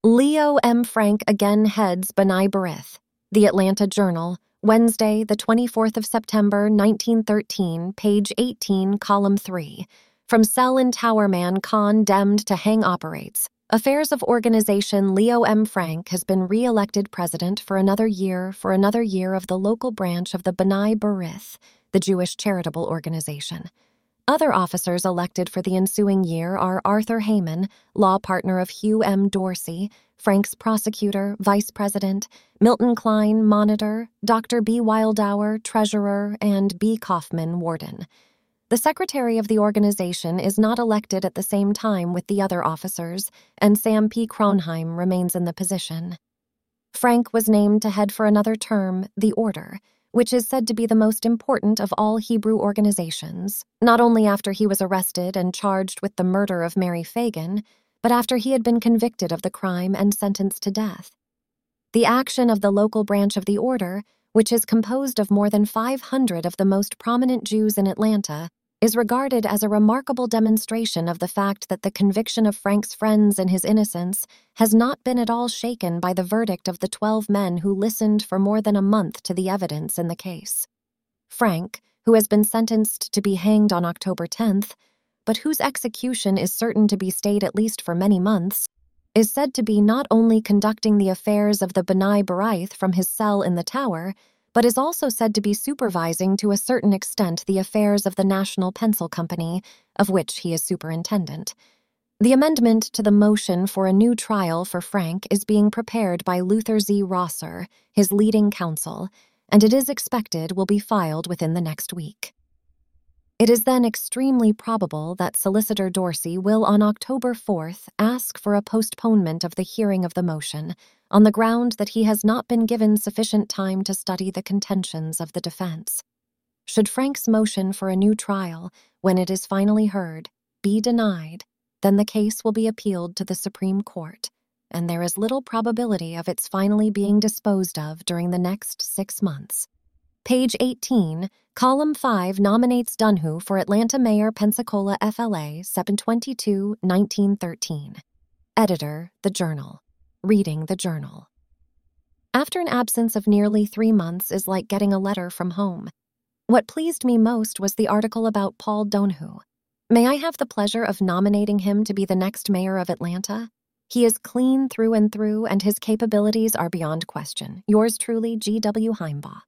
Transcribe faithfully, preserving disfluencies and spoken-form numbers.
Leo M. Frank again heads B'nai B'rith. The Atlanta Journal, Wednesday, the twenty-fourth of September, nineteen thirteen, page eighteen, column three. From cell in Tower man condemned to hang operates. Affairs of Organization Leo M. Frank has been re-elected president for another year for another year of the local branch of the B'nai B'rith, the Jewish charitable organization. Other officers elected for the ensuing year are Arthur Heyman, law partner of Hugh M. Dorsey, Frank's prosecutor, vice president, Milton Klein, monitor, Doctor B. Wildauer, treasurer, and B. Kaufman, warden. The secretary of the organization is not elected at the same time with the other officers, and Sam P. Kronheim remains in the position. Frank was named to head for another term the Order, which is said to be the most important of all Hebrew organizations, not only after he was arrested and charged with the murder of Mary Fagan, but after he had been convicted of the crime and sentenced to death. The action of the local branch of the Order, which is composed of more than five hundred of the most prominent Jews in Atlanta, is regarded as a remarkable demonstration of the fact that the conviction of Frank's friends in his innocence has not been at all shaken by the verdict of the twelve men who listened for more than a month to the evidence in the case. Frank, who has been sentenced to be hanged on October tenth, but whose execution is certain to be stayed at least for many months, is said to be not only conducting the affairs of the B'nai B'rith from his cell in the tower, but is also said to be supervising to a certain extent the affairs of the National Pencil Company, of which he is superintendent. The amendment to the motion for a new trial for Frank is being prepared by Luther Z. Rosser, his leading counsel, and it is expected will be filed within the next week. It is then extremely probable that Solicitor Dorsey will on October fourth ask for a postponement of the hearing of the motion, on the ground that he has not been given sufficient time to study the contentions of the defense. Should Frank's motion for a new trial, when it is finally heard, be denied, then the case will be appealed to the Supreme Court, and there is little probability of its finally being disposed of during the next six months. Page eighteen, column five nominates Dunhu for Atlanta Mayor Pensacola F L A, September twenty-second, nineteen thirteen. Editor, The Journal. Reading the Journal. After an absence of nearly three months is like getting a letter from home. What pleased me most was the article about Paul Dunhu. May I have the pleasure of nominating him to be the next mayor of Atlanta? He is clean through and through, and his capabilities are beyond question. Yours truly, G W Heimbaugh.